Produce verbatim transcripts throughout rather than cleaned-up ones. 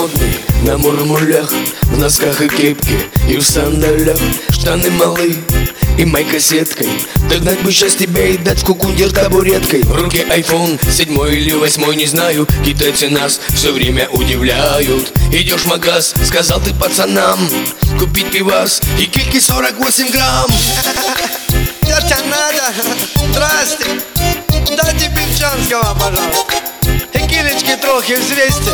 модный, на мурмулях, в носках и кепке, и в сандалях. Штаны малы и майка сеткой. Догнать бы сейчас тебя и дать в кукундер табуреткой. В руке айфон, седьмой или восьмой, не знаю. Китайцы нас все время удивляют. Идешь в магаз, сказал ты пацанам купить пивас и кильки сорок восемь грамм. Тетя Надя, здрасте. Дайте певчанского, пожалуйста. И килечки трохи взвесьте.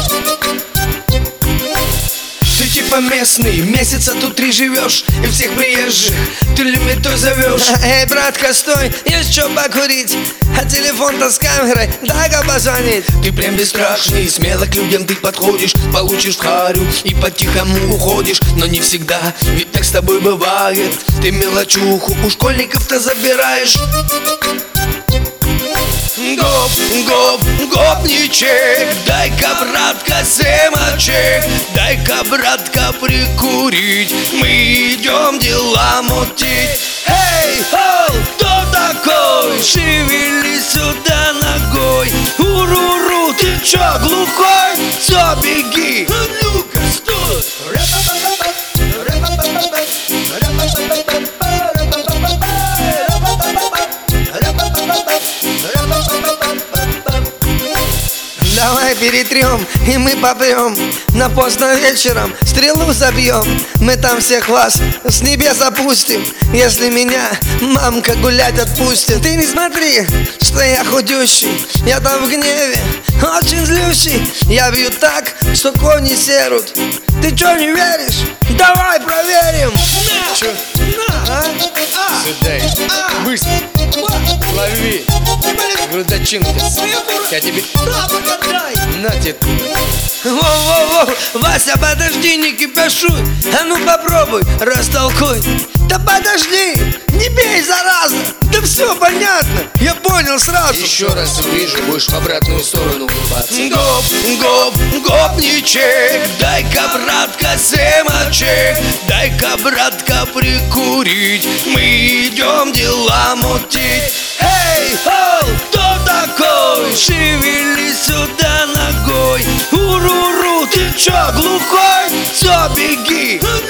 Ты типа местный, месяца тут три живешь, и всех приезжих ты лимитой зовешь. Эй, братка, стой, есть что покурить, а телефон-то с камерой, дай-ка позвонить. Ты прям бесстрашный, смело к людям ты подходишь, получишь харю и по-тихому уходишь. Но не всегда, ведь так с тобой бывает. Ты мелочуху у школьников-то забираешь. Гоп, гоп, гопничек, дай-ка, братка, семочек, дай-ка, братка, прикурить. Мы идем дела мутить. Эй, хоу, кто такой? Шевели сюда ногой. Уруру, ты чё, глухой? Всё, беги. Ну-ка, стой. Давай перетрем, и мы попрем. На поздно вечером стрелу забьем. Мы там всех вас с небес опустим, если меня мамка гулять отпустит. Ты не смотри, что я худющий, я там в гневе, очень злющий. Я бью так, что кони серут. Ты чё, не веришь? Давай проверим. Чё? На, а? А. Сюда, А. быстро, лови, грудочинка. Я тебе, Да, погадай. на тебе. Воу-воу-воу, Вася, подожди, не кипишуй. А ну попробуй, растолкуй. Да подожди, не бей, зараза. Да все понятно, я понял сразу. Еще раз увижу, будешь в обратную сторону улыбаться. Гоп, гоп, гопничек, дай-ка, братка, семочек, дай-ка, братка, прикурить. Мы идем дела мутить. Эй, хоу, кто такой? Шевели сюда ногой. Уруру, ты чё, глухой? Всё, беги.